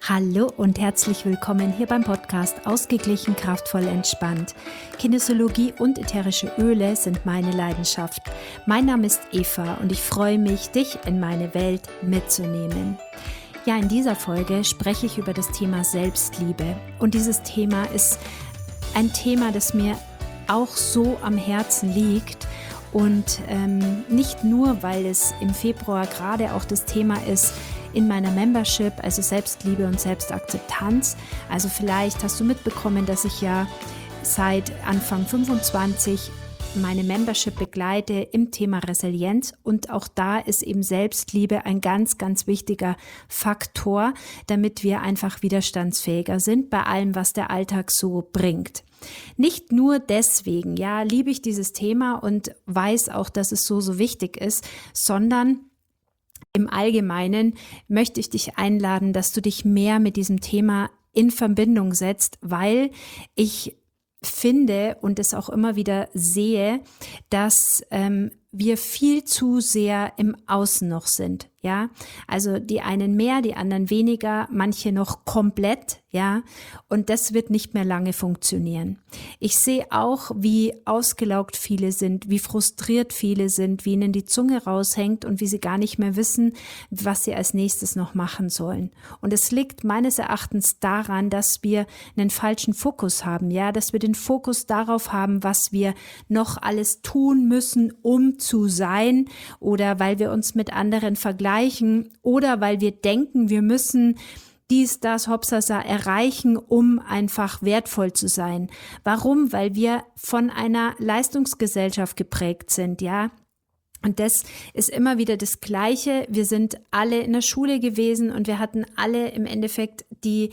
Hallo und herzlich willkommen hier beim Podcast Ausgeglichen, kraftvoll, entspannt. Kinesiologie und ätherische Öle sind meine Leidenschaft. Mein Name ist Eva und ich freue mich, dich in meine Welt mitzunehmen. Ja, in dieser Folge spreche ich über das Thema Selbstliebe. Und dieses Thema ist ein Thema, das mir auch so am Herzen liegt. Und nicht nur, weil es im Februar gerade auch das Thema ist, in meiner Membership, also Selbstliebe und Selbstakzeptanz. Also vielleicht hast du mitbekommen, dass ich ja seit Anfang 25 meine Membership begleite im Thema Resilienz und auch da ist eben Selbstliebe ein ganz, ganz wichtiger Faktor, damit wir einfach widerstandsfähiger sind bei allem, was der Alltag so bringt. Nicht nur deswegen, ja, liebe ich dieses Thema und weiß auch, dass es so wichtig ist, sondern im Allgemeinen möchte ich dich einladen, dass du dich mehr mit diesem Thema in Verbindung setzt, weil ich finde und es auch immer wieder sehe, dass wir viel zu sehr im Außen noch sind, ja. Also die einen mehr, die anderen weniger, manche noch komplett, ja. Und das wird nicht mehr lange funktionieren. Ich sehe auch, wie ausgelaugt viele sind, wie frustriert viele sind, wie ihnen die Zunge raushängt und wie sie gar nicht mehr wissen, was sie als nächstes noch machen sollen. Und es liegt meines Erachtens daran, dass wir einen falschen Fokus haben, ja, dass wir den Fokus darauf haben, was wir noch alles tun müssen, um zu sein oder weil wir uns mit anderen vergleichen oder weil wir denken, wir müssen dies, das, Hopsasa erreichen, um einfach wertvoll zu sein. Warum? Weil wir von einer Leistungsgesellschaft geprägt sind, ja. Und das ist immer wieder das Gleiche. Wir sind alle in der Schule gewesen und wir hatten alle im Endeffekt die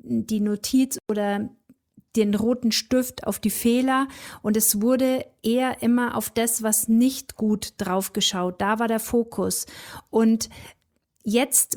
Notiz oder den roten Stift auf die Fehler und es wurde eher immer auf das, was nicht gut drauf geschaut. Da war der Fokus. Und jetzt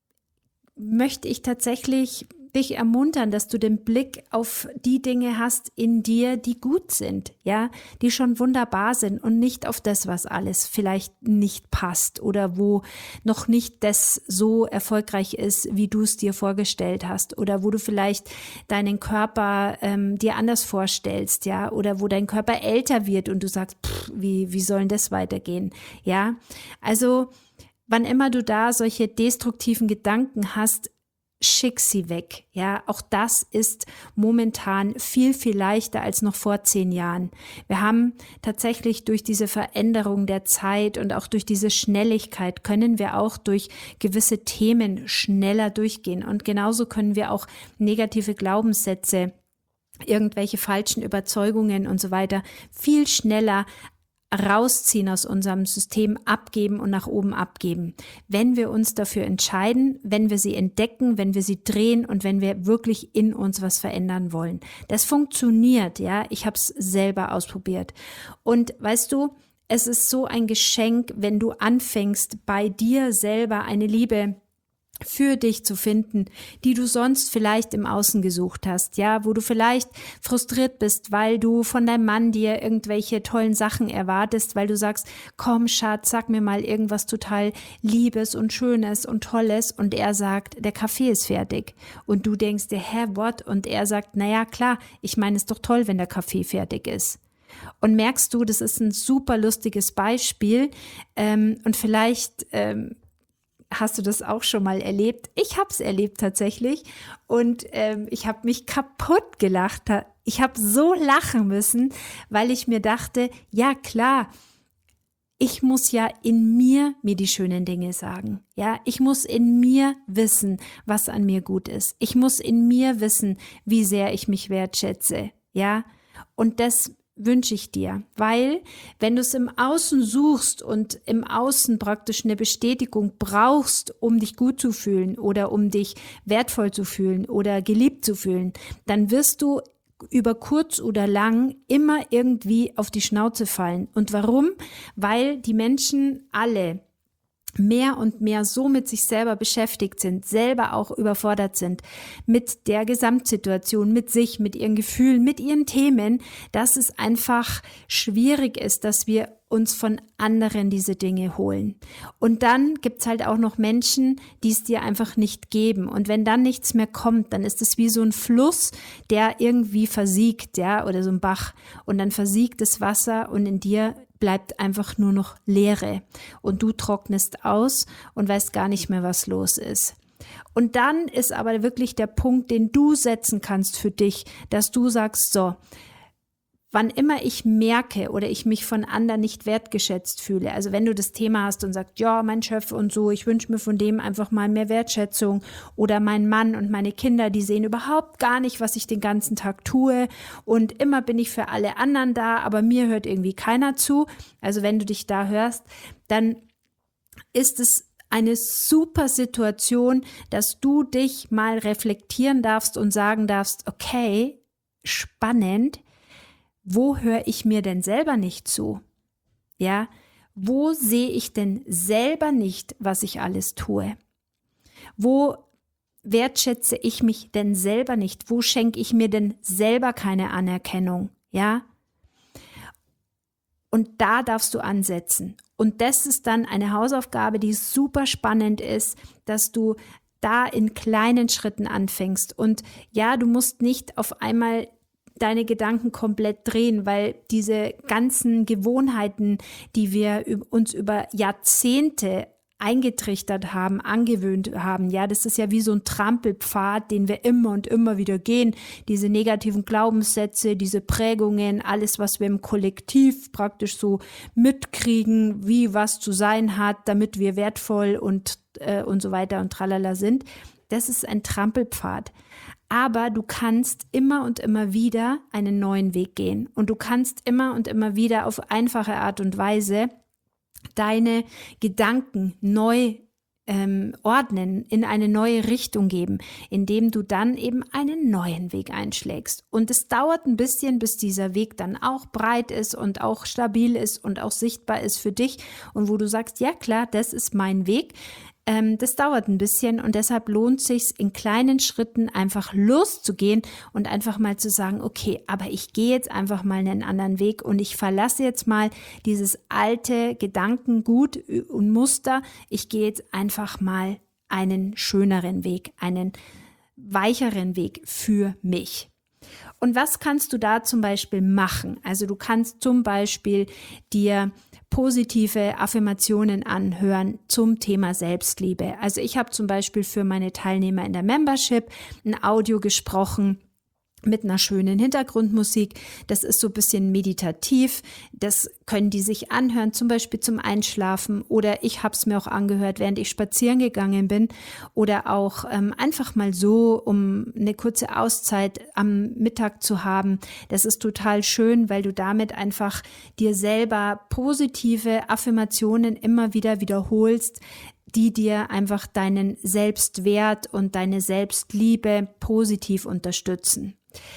möchte ich tatsächlich dich ermuntern, dass du den Blick auf die Dinge hast in dir, die gut sind, ja, die schon wunderbar sind und nicht auf das, was alles vielleicht nicht passt oder wo noch nicht das so erfolgreich ist, wie du es dir vorgestellt hast oder wo du vielleicht deinen Körper dir anders vorstellst, ja, oder wo dein Körper älter wird und du sagst, wie soll denn das weitergehen, ja, also wann immer du da solche destruktiven Gedanken hast, schick sie weg. Ja, auch das ist momentan viel, viel leichter als noch vor 10 Jahren. Wir haben tatsächlich durch diese Veränderung der Zeit und auch durch diese Schnelligkeit können wir auch durch gewisse Themen schneller durchgehen. Und genauso können wir auch negative Glaubenssätze, irgendwelche falschen Überzeugungen und so weiter viel schneller rausziehen aus unserem System, abgeben und nach oben abgeben. Wenn wir uns dafür entscheiden, wenn wir sie entdecken, wenn wir sie drehen und wenn wir wirklich in uns was verändern wollen. Das funktioniert, ja. Ich habe es selber ausprobiert. Und weißt du, es ist so ein Geschenk, wenn du anfängst, bei dir selber eine Liebe für dich zu finden, die du sonst vielleicht im Außen gesucht hast, ja, wo du vielleicht frustriert bist, weil du von deinem Mann dir irgendwelche tollen Sachen erwartest, weil du sagst, komm Schatz, sag mir mal irgendwas total Liebes und Schönes und Tolles und er sagt, der Kaffee ist fertig und du denkst dir, hä, what? Und er sagt, naja, klar, ich meine, es ist doch toll, wenn der Kaffee fertig ist. Und merkst du, das ist ein super lustiges Beispiel und vielleicht hast du das auch schon mal erlebt? Ich habe es erlebt tatsächlich und ich habe mich kaputt gelacht. Ich habe so lachen müssen, weil ich mir dachte, ja klar, ich muss ja in mir die schönen Dinge sagen. Ja, ich muss in mir wissen, was an mir gut ist. Ich muss in mir wissen, wie sehr ich mich wertschätze. Ja, und das wünsche ich dir, weil wenn du es im Außen suchst und im Außen praktisch eine Bestätigung brauchst, um dich gut zu fühlen oder um dich wertvoll zu fühlen oder geliebt zu fühlen, dann wirst du über kurz oder lang immer irgendwie auf die Schnauze fallen. Und warum? Weil die Menschen alle mehr und mehr so mit sich selber beschäftigt sind, selber auch überfordert sind mit der Gesamtsituation, mit sich, mit ihren Gefühlen, mit ihren Themen, dass es einfach schwierig ist, dass wir uns von anderen diese Dinge holen. Und dann gibt's halt auch noch Menschen, die es dir einfach nicht geben. Und wenn dann nichts mehr kommt, dann ist es wie so ein Fluss, der irgendwie versiegt, ja, oder so ein Bach. Und dann versiegt das Wasser und in dir bleibt einfach nur noch Leere. Und du trocknest aus und weißt gar nicht mehr, was los ist. Und dann ist aber wirklich der Punkt, den du setzen kannst für dich, dass du sagst, so, wann immer ich merke oder ich mich von anderen nicht wertgeschätzt fühle, also wenn du das Thema hast und sagst, ja, mein Chef und so, ich wünsche mir von dem einfach mal mehr Wertschätzung, oder mein Mann und meine Kinder, die sehen überhaupt gar nicht, was ich den ganzen Tag tue und immer bin ich für alle anderen da, aber mir hört irgendwie keiner zu. Also wenn du dich da hörst, dann ist es eine super Situation, dass du dich mal reflektieren darfst und sagen darfst, okay, spannend, wo höre ich mir denn selber nicht zu? Ja, wo sehe ich denn selber nicht, was ich alles tue? Wo wertschätze ich mich denn selber nicht? Wo schenke ich mir denn selber keine Anerkennung? Ja? Und da darfst du ansetzen. Und das ist dann eine Hausaufgabe, die super spannend ist, dass du da in kleinen Schritten anfängst. Und ja, du musst nicht auf einmal deine Gedanken komplett drehen, weil diese ganzen Gewohnheiten, die wir uns über Jahrzehnte eingetrichtert haben, angewöhnt haben, ja, das ist ja wie so ein Trampelpfad, den wir immer und immer wieder gehen, diese negativen Glaubenssätze, diese Prägungen, alles, was wir im Kollektiv praktisch so mitkriegen, wie was zu sein hat, damit wir wertvoll und so weiter und tralala sind, das ist ein Trampelpfad. Aber du kannst immer und immer wieder einen neuen Weg gehen und du kannst immer und immer wieder auf einfache Art und Weise deine Gedanken neu ordnen, in eine neue Richtung geben, indem du dann eben einen neuen Weg einschlägst. Und es dauert ein bisschen, bis dieser Weg dann auch breit ist und auch stabil ist und auch sichtbar ist für dich und wo du sagst, ja klar, das ist mein Weg. Das dauert ein bisschen und deshalb lohnt es sich, in kleinen Schritten einfach loszugehen und einfach mal zu sagen, okay, aber ich gehe jetzt einfach mal einen anderen Weg und ich verlasse jetzt mal dieses alte Gedankengut und Muster. Ich gehe jetzt einfach mal einen schöneren Weg, einen weicheren Weg für mich. Und was kannst du da zum Beispiel machen? Also du kannst zum Beispiel dir positive Affirmationen anhören zum Thema Selbstliebe. Also ich habe zum Beispiel für meine Teilnehmer in der Membership ein Audio gesprochen mit einer schönen Hintergrundmusik. Das ist so ein bisschen meditativ. Das können die sich anhören, zum Beispiel zum Einschlafen. Oder ich habe es mir auch angehört, während ich spazieren gegangen bin. Oder auch einfach mal so, um eine kurze Auszeit am Mittag zu haben. Das ist total schön, weil du damit einfach dir selber positive Affirmationen immer wieder wiederholst, die dir einfach deinen Selbstwert und deine Selbstliebe positiv unterstützen.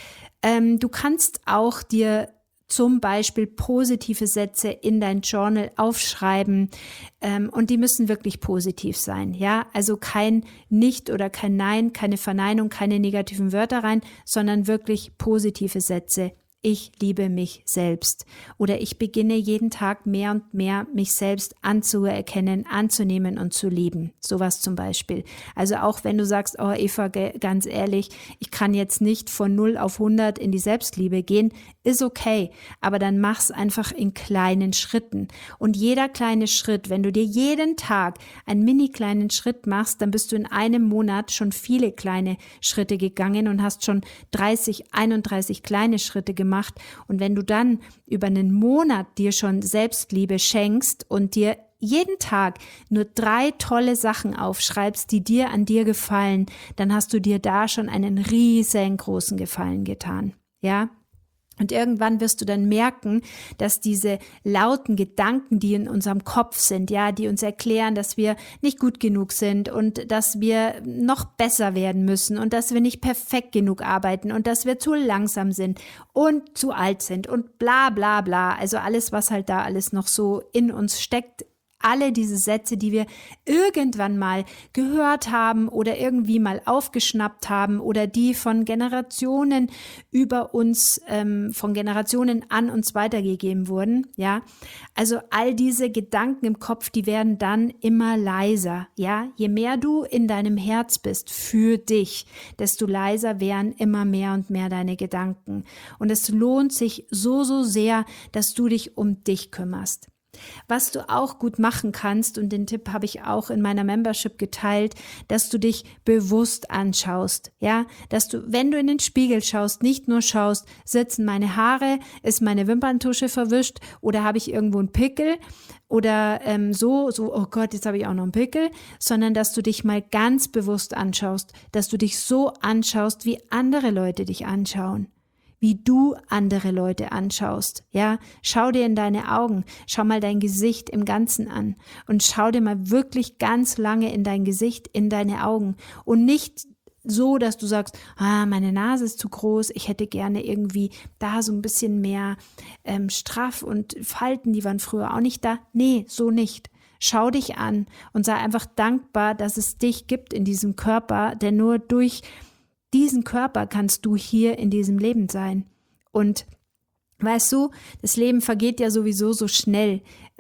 Du kannst auch dir zum Beispiel positive Sätze in dein Journal aufschreiben und die müssen wirklich positiv sein, ja, also kein Nicht oder kein Nein, keine Verneinung, keine negativen Wörter rein, sondern wirklich positive Sätze. Ich liebe mich selbst oder ich beginne jeden Tag mehr und mehr mich selbst anzuerkennen, anzunehmen und zu lieben. Sowas zum Beispiel. Also auch wenn du sagst, oh Eva, ganz ehrlich, ich kann jetzt nicht von 0 auf 100 in die Selbstliebe gehen, ist okay, aber dann mach's einfach in kleinen Schritten. Und jeder kleine Schritt, wenn du dir jeden Tag einen mini kleinen Schritt machst, dann bist du in einem Monat schon viele kleine Schritte gegangen und hast schon 30, 31 kleine Schritte gemacht. Und wenn du dann über einen Monat dir schon Selbstliebe schenkst und dir jeden Tag nur 3 tolle Sachen aufschreibst, die dir an dir gefallen, dann hast du dir da schon einen riesengroßen Gefallen getan. Ja? Und irgendwann wirst du dann merken, dass diese lauten Gedanken, die in unserem Kopf sind, ja, die uns erklären, dass wir nicht gut genug sind und dass wir noch besser werden müssen und dass wir nicht perfekt genug arbeiten und dass wir zu langsam sind und zu alt sind und bla bla bla. Also alles, was halt da alles noch so in uns steckt, alle diese Sätze, die wir irgendwann mal gehört haben oder irgendwie mal aufgeschnappt haben oder die von Generationen über uns, von Generationen an uns weitergegeben wurden, ja. Also all diese Gedanken im Kopf, die werden dann immer leiser, ja. Je mehr du in deinem Herz bist für dich, desto leiser werden immer mehr und mehr deine Gedanken. Und es lohnt sich so, so sehr, dass du dich um dich kümmerst. Was du auch gut machen kannst, und den Tipp habe ich auch in meiner Membership geteilt, dass du dich bewusst anschaust, ja, dass du, wenn du in den Spiegel schaust, nicht nur schaust, sitzen meine Haare, ist meine Wimperntusche verwischt oder habe ich irgendwo einen Pickel oder oh Gott, jetzt habe ich auch noch einen Pickel, sondern dass du dich mal ganz bewusst anschaust, dass du dich so anschaust, wie andere Leute dich anschauen. Wie du andere Leute anschaust, ja, schau dir in deine Augen, schau mal dein Gesicht im Ganzen an und schau dir mal wirklich ganz lange in dein Gesicht, in deine Augen und nicht so, dass du sagst, meine Nase ist zu groß, ich hätte gerne irgendwie da so ein bisschen mehr straff und Falten, die waren früher auch nicht da. Nee, so nicht. Schau dich an und sei einfach dankbar, dass es dich gibt in diesem Körper, denn nur durch diesen Körper kannst du hier in diesem Leben sein. Und weißt du, das Leben vergeht ja sowieso so schnell.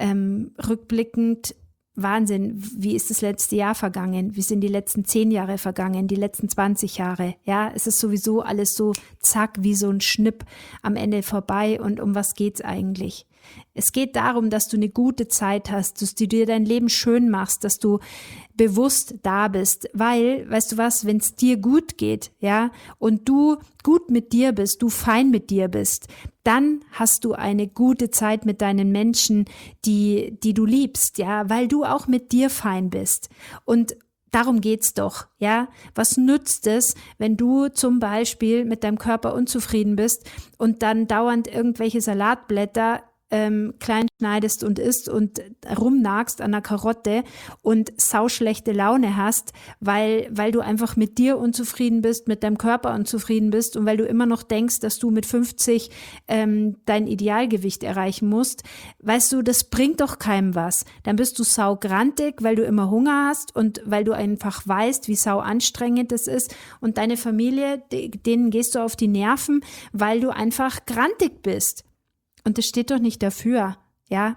Rückblickend, Wahnsinn, wie ist das letzte Jahr vergangen? Wie sind die letzten 10 Jahre vergangen? Die letzten 20 Jahre? Ja, es ist sowieso alles so zack, wie so ein Schnipp am Ende vorbei. Und um was geht's eigentlich? Es geht darum, dass du eine gute Zeit hast, dass du dir dein Leben schön machst, dass du bewusst da bist, weil, weißt du was, wenn es dir gut geht, ja, und du gut mit dir bist, du fein mit dir bist, dann hast du eine gute Zeit mit deinen Menschen, die du liebst, ja, weil du auch mit dir fein bist. Und darum geht's doch, ja. Was nützt es, wenn du zum Beispiel mit deinem Körper unzufrieden bist und dann dauernd irgendwelche Salatblätter klein schneidest und isst und rumnagst an der Karotte und sauschlechte Laune hast, weil du einfach mit dir unzufrieden bist, mit deinem Körper unzufrieden bist und weil du immer noch denkst, dass du mit 50 dein Idealgewicht erreichen musst. Weißt du, das bringt doch keinem was. Dann bist du saugrantig, weil du immer Hunger hast und weil du einfach weißt, wie sau anstrengend es ist und deine Familie, denen gehst du auf die Nerven, weil du einfach grantig bist. Und das steht doch nicht dafür, ja.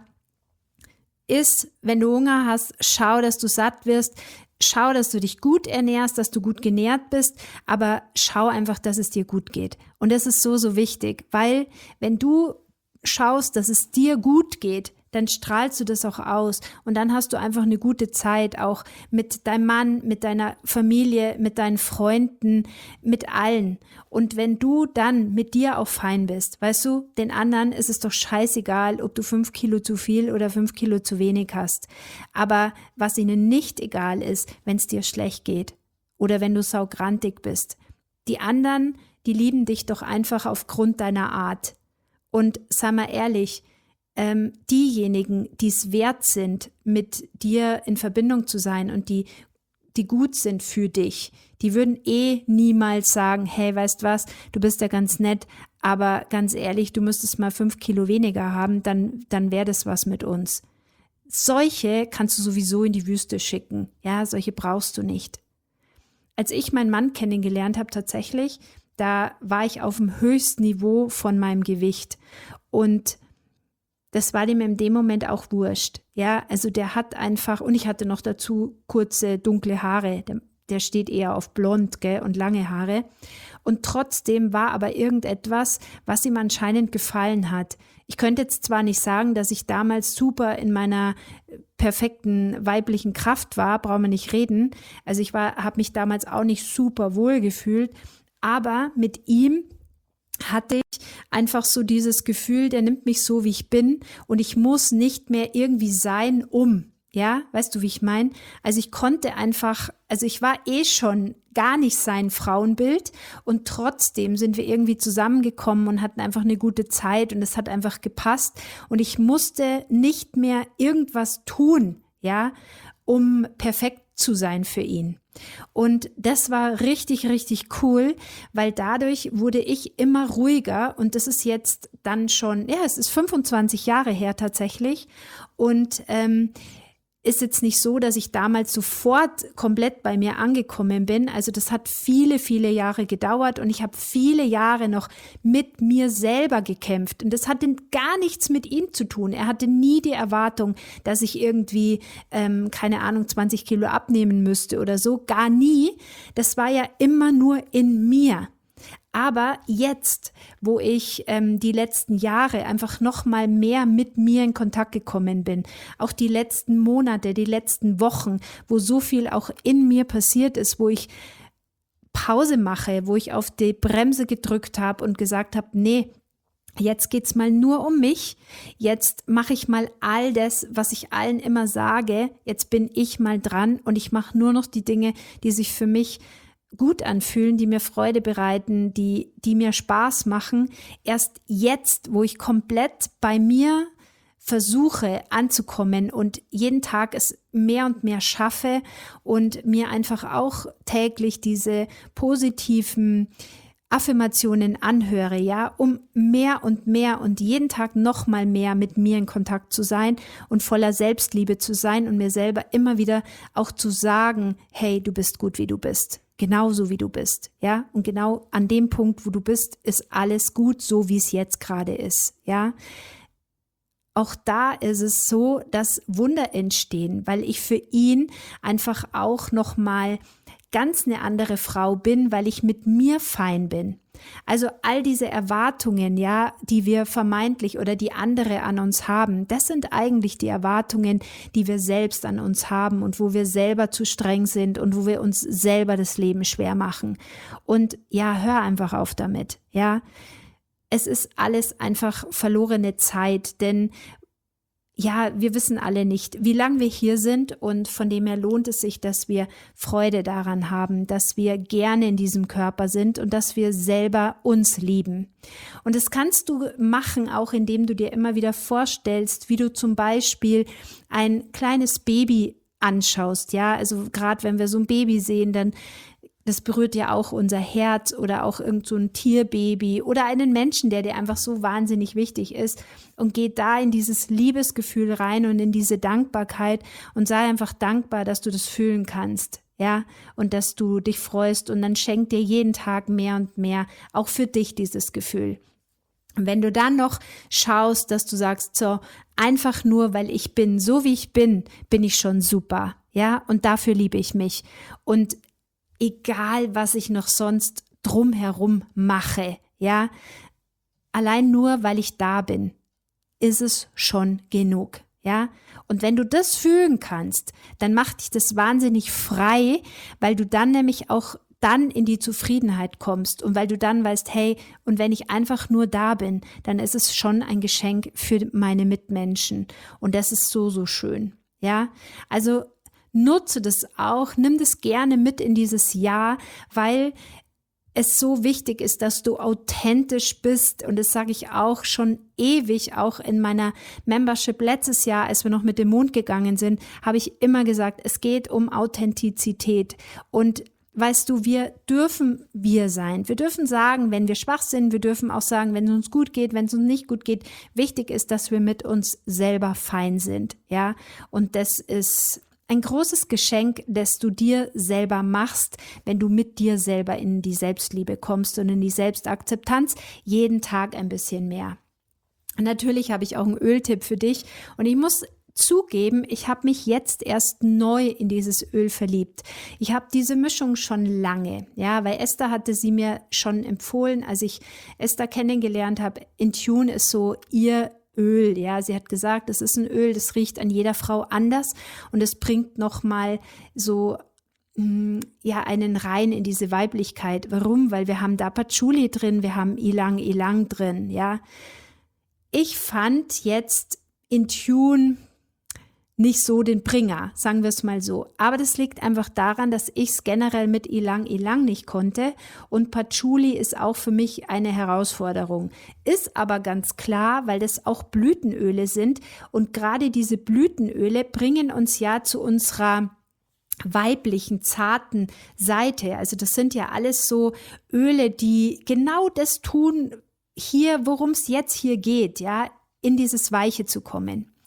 Wenn du Hunger hast, schau, dass du satt wirst, schau, dass du dich gut ernährst, dass du gut genährt bist, aber schau einfach, dass es dir gut geht. Und das ist so, so wichtig, weil wenn du schaust, dass es dir gut geht, dann strahlst du das auch aus und dann hast du einfach eine gute Zeit, auch mit deinem Mann, mit deiner Familie, mit deinen Freunden, mit allen. Und wenn du dann mit dir auch fein bist, weißt du, den anderen ist es doch scheißegal, ob du 5 Kilo zu viel oder 5 Kilo zu wenig hast. Aber was ihnen nicht egal ist, wenn es dir schlecht geht oder wenn du saugrantig bist. Die anderen, die lieben dich doch einfach aufgrund deiner Art. Und sei mal ehrlich, diejenigen, die es wert sind, mit dir in Verbindung zu sein und die gut sind für dich, die würden niemals sagen, hey, weißt was, du bist ja ganz nett, aber ganz ehrlich, du müsstest mal 5 Kilo weniger haben, dann wäre das was mit uns. Solche kannst du sowieso in die Wüste schicken, ja, solche brauchst du nicht. Als ich meinen Mann kennengelernt habe tatsächlich, da war ich auf dem höchsten Niveau von meinem Gewicht und das war dem in dem Moment auch wurscht. Ja, also der hat einfach, und ich hatte noch dazu kurze, dunkle Haare. Der steht eher auf blond, gell, und lange Haare. Und trotzdem war aber irgendetwas, was ihm anscheinend gefallen hat. Ich könnte jetzt zwar nicht sagen, dass ich damals super in meiner perfekten weiblichen Kraft war, brauchen wir nicht reden. Also ich habe mich damals auch nicht super wohl gefühlt, aber mit ihm hatte ich einfach so dieses Gefühl, der nimmt mich so, wie ich bin und ich muss nicht mehr irgendwie sein, ja, weißt du, wie ich meine? Also ich konnte einfach, also ich war schon gar nicht sein Frauenbild und trotzdem sind wir irgendwie zusammengekommen und hatten einfach eine gute Zeit und es hat einfach gepasst und ich musste nicht mehr irgendwas tun, ja, um perfekt zu sein für ihn. Und das war richtig, richtig cool, weil dadurch wurde ich immer ruhiger und das ist jetzt dann schon, ja, es ist 25 Jahre her tatsächlich und ist jetzt nicht so, dass ich damals sofort komplett bei mir angekommen bin. Also das hat viele, viele Jahre gedauert und ich habe viele Jahre noch mit mir selber gekämpft. Und das hatte gar nichts mit ihm zu tun. Er hatte nie die Erwartung, dass ich irgendwie, 20 Kilo abnehmen müsste oder so. Gar nie. Das war ja immer nur in mir. Aber jetzt, wo ich die letzten Jahre einfach noch mal mehr mit mir in Kontakt gekommen bin, auch die letzten Monate, die letzten Wochen, wo so viel auch in mir passiert ist, wo ich Pause mache, wo ich auf die Bremse gedrückt habe und gesagt habe, nee, jetzt geht's mal nur um mich. Jetzt mache ich mal all das, was ich allen immer sage. Jetzt bin ich mal dran und ich mache nur noch die Dinge, die sich für mich gut anfühlen, die mir Freude bereiten, die mir Spaß machen. Erst jetzt, wo ich komplett bei mir versuche anzukommen und jeden Tag es mehr und mehr schaffe und mir einfach auch täglich diese positiven Affirmationen anhöre, ja, um mehr und jeden Tag noch mal mehr mit mir in Kontakt zu sein und voller Selbstliebe zu sein und mir selber immer wieder auch zu sagen, hey, du bist gut, wie du bist. Genauso wie du bist, ja, und genau an dem Punkt, wo du bist, ist alles gut, so wie es jetzt gerade ist, ja. Auch da ist es so, dass Wunder entstehen, weil ich für ihn einfach auch noch mal ganz eine andere Frau bin, weil ich mit mir fein bin. Also all diese Erwartungen, ja, die wir vermeintlich oder die andere an uns haben, das sind eigentlich die Erwartungen, die wir selbst an uns haben und wo wir selber zu streng sind und wo wir uns selber das Leben schwer machen. Und ja, hör einfach auf damit, ja. Es ist alles einfach verlorene Zeit, denn ja, wir wissen alle nicht, wie lange wir hier sind und von dem her lohnt es sich, dass wir Freude daran haben, dass wir gerne in diesem Körper sind und dass wir selber uns lieben. Und das kannst du machen, auch indem du dir immer wieder vorstellst, wie du zum Beispiel ein kleines Baby anschaust, ja, also gerade wenn wir so ein Baby sehen, dann das berührt ja auch unser Herz oder auch irgend so ein Tierbaby oder einen Menschen, der dir einfach so wahnsinnig wichtig ist und geht da in dieses Liebesgefühl rein und in diese Dankbarkeit und sei einfach dankbar, dass du das fühlen kannst, ja, und dass du dich freust und dann schenkt dir jeden Tag mehr und mehr auch für dich dieses Gefühl. Und wenn du dann noch schaust, dass du sagst, so, einfach nur, weil ich bin, so wie ich bin ich schon super, ja, und dafür liebe ich mich und egal, was ich noch sonst drumherum mache, ja, allein nur, weil ich da bin, ist es schon genug, ja. Und wenn du das fühlen kannst, dann macht dich das wahnsinnig frei, weil du dann nämlich auch dann in die Zufriedenheit kommst und weil du dann weißt, hey, und wenn ich einfach nur da bin, dann ist es schon ein Geschenk für meine Mitmenschen und das ist so, so schön, ja. Also nutze das auch, nimm das gerne mit in dieses Jahr, weil es so wichtig ist, dass du authentisch bist und das sage ich auch schon ewig, auch in meiner Membership letztes Jahr, als wir noch mit dem Mond gegangen sind, habe ich immer gesagt, es geht um Authentizität und weißt du, wir dürfen wir sein. Wir dürfen sagen, wenn wir schwach sind, wir dürfen auch sagen, wenn es uns gut geht, wenn es uns nicht gut geht. Wichtig ist, dass wir mit uns selber fein sind, ja, und das ist ein großes Geschenk, das du dir selber machst, wenn du mit dir selber in die Selbstliebe kommst und in die Selbstakzeptanz, jeden Tag ein bisschen mehr. Und natürlich habe ich auch einen Öltipp für dich und ich muss zugeben, ich habe mich jetzt erst neu in dieses Öl verliebt. Ich habe diese Mischung schon lange, ja, weil Esther hatte sie mir schon empfohlen, als ich Esther kennengelernt habe. Intune ist so ihr Öl, ja, sie hat gesagt, es ist ein Öl, das riecht an jeder Frau anders und es bringt nochmal so, ja, einen rein in diese Weiblichkeit. Warum? Weil wir haben da Patchouli drin, wir haben Ylang Ylang drin, ja. Ich fand jetzt Intune nicht so den Bringer, sagen wir es mal so. Aber das liegt einfach daran, dass ich es generell mit Ylang Ylang nicht konnte und Patchouli ist auch für mich eine Herausforderung. Ist aber ganz klar, weil das auch Blütenöle sind und gerade diese Blütenöle bringen uns ja zu unserer weiblichen, zarten Seite. Also das sind ja alles so Öle, die genau das tun hier, worum es jetzt hier geht, ja, in dieses Weiche zu kommen.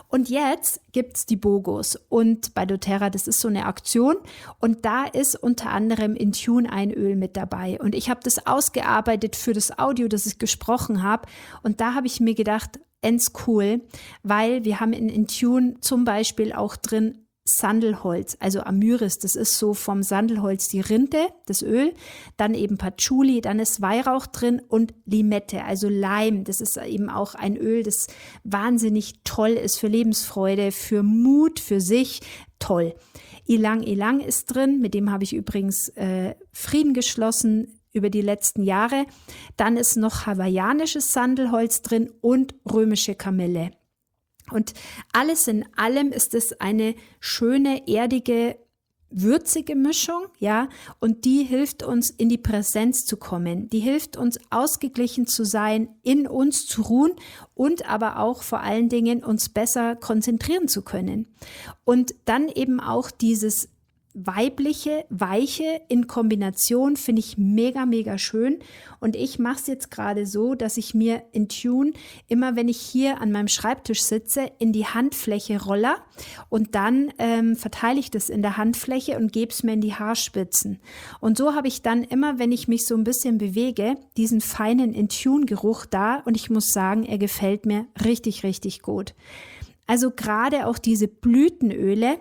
Und jetzt gibt's die BOGOs und bei doTERRA, das ist so eine Aktion und da ist unter anderem Intune ein Öl mit dabei und ich habe das ausgearbeitet für das Audio, das ich gesprochen habe und da habe ich mir gedacht, cool, weil wir haben in Intune zum Beispiel auch drin Sandelholz, also Amyris, das ist so vom Sandelholz die Rinde, das Öl, dann eben Patchouli, dann ist Weihrauch drin und Limette, also Leim, das ist eben auch ein Öl, das wahnsinnig toll ist für Lebensfreude, für Mut, für sich, toll. Ylang Ylang ist drin, mit dem habe ich übrigens Frieden geschlossen über die letzten Jahre. Dann ist noch hawaiianisches Sandelholz drin und römische Kamille. Und alles in allem ist es eine schöne, erdige, würzige Mischung, ja, und die hilft uns in die Präsenz zu kommen. Die hilft uns ausgeglichen zu sein, in uns zu ruhen und aber auch vor allen Dingen uns besser konzentrieren zu können. Und dann eben auch dieses weibliche, weiche in Kombination finde ich mega, mega schön. Und ich mache es jetzt gerade so, dass ich mir Intune immer, wenn ich hier an meinem Schreibtisch sitze, in die Handfläche rolle und dann verteile ich das in der Handfläche und gebe es mir in die Haarspitzen. Und so habe ich dann immer, wenn ich mich so ein bisschen bewege, diesen feinen Intune-Geruch da und ich muss sagen, er gefällt mir richtig, richtig gut. Also gerade auch diese Blütenöle,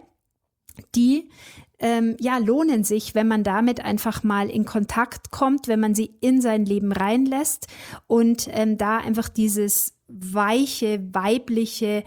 die lohnen sich, wenn man damit einfach mal in Kontakt kommt, wenn man sie in sein Leben reinlässt und da einfach dieses weiche, weibliche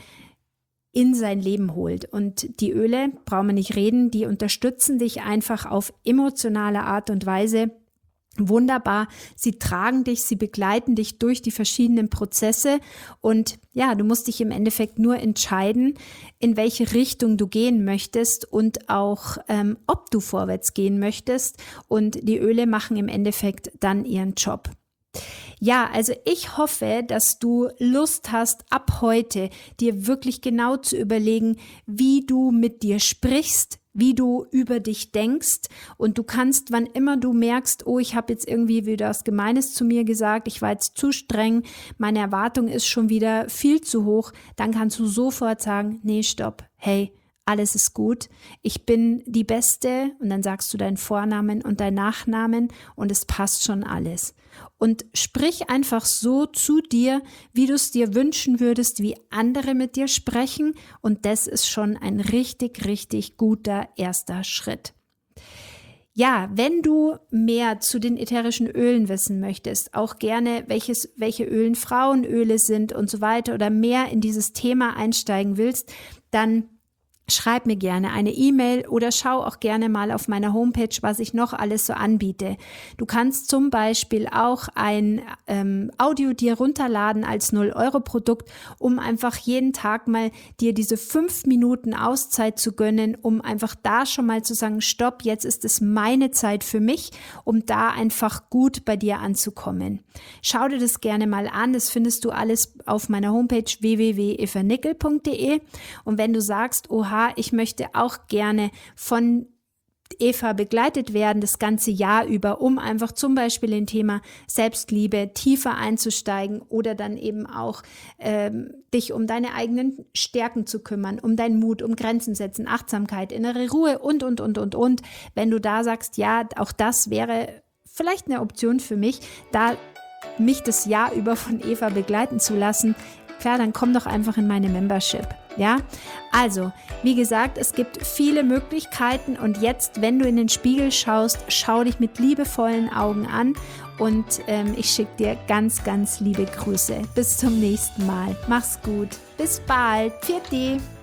in sein Leben holt. Und die Öle, brauchen wir nicht reden, die unterstützen dich einfach auf emotionale Art und Weise wunderbar. Sie tragen dich, sie begleiten dich durch die verschiedenen Prozesse und ja, du musst dich im Endeffekt nur entscheiden, in welche Richtung du gehen möchtest und auch, ob du vorwärts gehen möchtest und die Öle machen im Endeffekt dann ihren Job. Ja, also ich hoffe, dass du Lust hast, ab heute dir wirklich genau zu überlegen, wie du mit dir sprichst, wie du über dich denkst und du kannst, wann immer du merkst, oh, ich habe jetzt irgendwie wieder was Gemeines zu mir gesagt, ich war jetzt zu streng, meine Erwartung ist schon wieder viel zu hoch, dann kannst du sofort sagen, nee, stopp, hey, alles ist gut, ich bin die Beste und dann sagst du deinen Vornamen und deinen Nachnamen und es passt schon alles. Und sprich einfach so zu dir, wie du es dir wünschen würdest, wie andere mit dir sprechen und das ist schon ein richtig, richtig guter erster Schritt. Ja, wenn du mehr zu den ätherischen Ölen wissen möchtest, auch gerne welche Ölen Frauenöle sind und so weiter oder mehr in dieses Thema einsteigen willst, dann schreib mir gerne eine E-Mail oder schau auch gerne mal auf meiner Homepage, was ich noch alles so anbiete. Du kannst zum Beispiel auch ein Audio dir runterladen als 0-Euro-Produkt, um einfach jeden Tag mal dir diese 5 Minuten Auszeit zu gönnen, um einfach da schon mal zu sagen, stopp, jetzt ist es meine Zeit für mich, um da einfach gut bei dir anzukommen. Schau dir das gerne mal an, das findest du alles auf meiner Homepage www.evanickel.de und wenn du sagst, oha, ich möchte auch gerne von Eva begleitet werden, das ganze Jahr über, um einfach zum Beispiel in Thema Selbstliebe tiefer einzusteigen oder dann eben auch dich um deine eigenen Stärken zu kümmern, um deinen Mut, um Grenzen setzen, Achtsamkeit, innere Ruhe und. Wenn du da sagst, ja, auch das wäre vielleicht eine Option für mich, da mich das Jahr über von Eva begleiten zu lassen, klar, dann komm doch einfach in meine Membership. Ja, also, wie gesagt, es gibt viele Möglichkeiten und jetzt, wenn du in den Spiegel schaust, schau dich mit liebevollen Augen an und ich schicke dir ganz, ganz liebe Grüße. Bis zum nächsten Mal. Mach's gut. Bis bald. Pfiat.